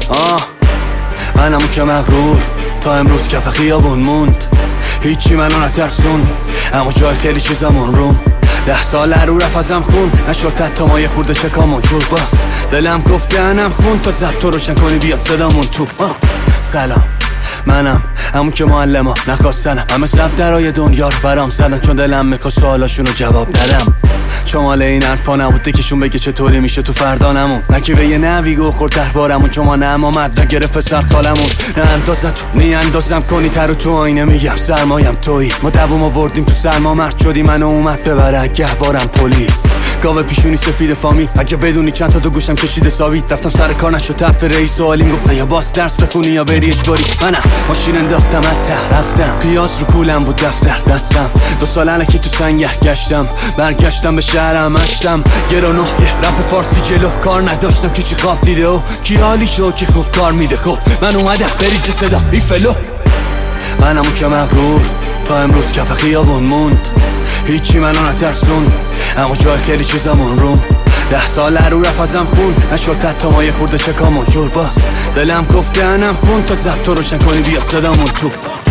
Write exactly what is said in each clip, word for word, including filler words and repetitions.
آه منم که مغرور تا امروز کف خیابون موند، هیچی منو نترسون اما جای خیلی چیزامون روم. ده سال رو رفت ازم خون، نشد حتی ما یه خورده چکامون جور باز. دلم گفته انم خون تا ضبط رو روشن کنی بیاد صدامون تو. آه. سلام منم همون که معلم ها نخواستنم، همه سب درای دنیا رو برام زدن چون دلم میخوا سوالاشونو جواب ندم. شمال این حرفا نبوده کهشون بگه چطوری میشه تو فردا نمون، نه که به یه نوی گو خورد تحبارمون چون ما نم آمد نگرفت سر خالمون. نه اندازت تو نی اندازم کنی تر و تو آینه میگم سرمایم تویی، ما دووم آوردیم تو سرما مرد شدی منو اومد ببره گهوارم پلیس. گاوه پیشونی سفید فامی اگه بدونی چند تا تو گوشم کشیده ساوید، رفتم سر کار نشد طرف رئیس و آلین گفتن یا باس درس بخونی یا بری اجباری. منم ماشین انداختم حتی رفتم پیاز رو کولم بود دفتر دستم، دو سال الکی تو سنگر گشتم برگشتم به شهرم اشتم گرانو یه رپ فارسی جلو کار نداشتم که چی خواب دیده و کی حالی شو که خوب کار میده. خب من اومدم بریز صدا بی فلو، منم که مغرور تا امروز کف خیابون موند، هیچی منو نترسون اما جای خیلی چیزامون روم. ده سال رو رفت ازم خون، نشد حتی ما یه خورده چکامون جور باز. دلم گفته انم خون تا ضبط رو روشن کنی بیاد صدامون تو.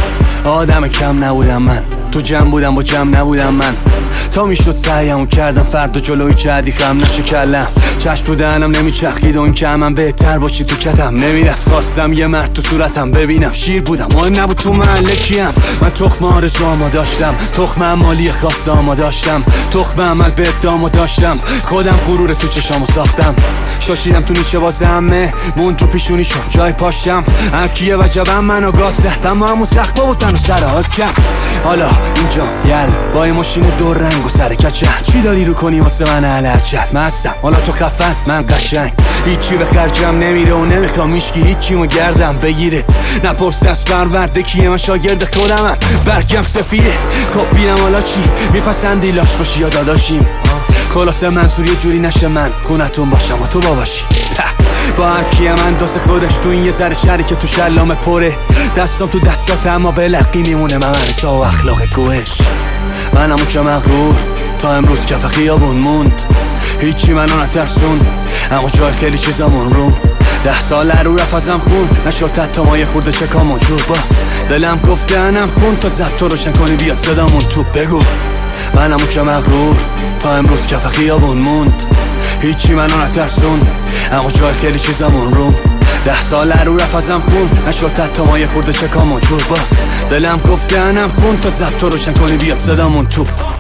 آدم کم نبودم من، تو جمع بودم با جمع نبودم من، تا میشد سعیمو کردم فردا جلوی جدی خم نشو کلم. چشم تو دهنم نمیچرخید اون که من بهتر باشی تو کتم نمیرفت، خواستم یه مرد تو صورتم ببینم شیر بودم مهم نبود تو محله کیم. من تخم آرزوامو داشتم، تخم مالی خواستامو داشتم، تخم عمل به ادامو داشتم، خودم غرور تو چشامو ساختم. شاشیدم تو نیشه واسه همه موند رو پیشونی شم جای پاشم، هر کیه وجبم منو گاز زد اما همون سخت با بودن و سرحال کرد. حالا اینجا یل با یه ماشین دو رنگ و سر کچه، چی داری رو کنی واسه من علرچت؟ من هستم حالا تو خفن من قشنگ، هیچی به خرجم نمیره و نمیخوام هیچکی هیچیمو گردم بگیره. نپرس دست پرورده کیه من شاگرد خودمم برگم سفیده. خب بینم حالا چی میپسندی لاش باشی یا داداشیم؟ خلاصه منصور یه جوری نشه من خونتون باشم و تو باباشی. با هر کیه من دوست خودش تو این یه ذره شهری که تو شلام پره، دستم تو دستات اما به لقی میمونه من مرسا و اخلاق گوش. منم که مغرور تا امروز کف خیابون موند، هیچی منو نترسون اما جای خیلی چیزامون روم. ده سال رو رفت ازم خون، نشد حتی ما یه خورده چکامون جور باز. دلم گفته انم خون تا ضبط رو روشن کنی بیاد صدامون تو. بگو منم که مغرور تا امروز کف خیابون موند، هیچی منو نترسون اما جای خیلی چیزامون روم. ده سال رو رفت ازم خون، نشد حتی ما یه خورده چکامون جور باز. دلم گفته انم خون تا ضبط رو روشن کنی بیاد صدامون تو.